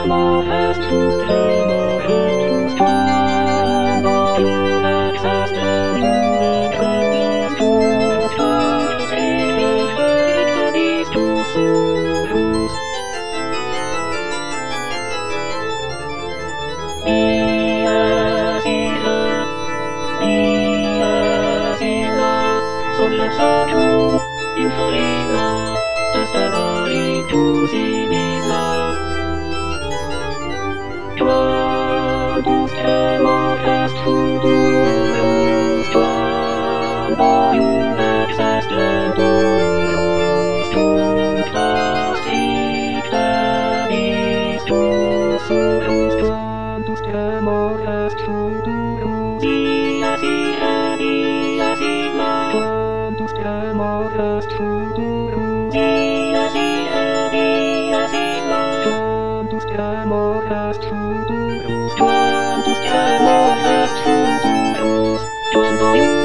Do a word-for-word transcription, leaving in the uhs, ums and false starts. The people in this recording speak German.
temor est tus temor est tus quando tu vexas tempore cantus tuus cantus et in tus surus. Dies ira, dies ira, solexa tu in farina, estevali tu simila. Quantus temor est futurus, quando ium ex est venturus, tuctas icta vistus surus. Quantus temor est futurus, dies ira, dies illa. Quantus temor est futurus, dies ira, dies illa. Quantus temor est futurus, quantus temor est futurus, quando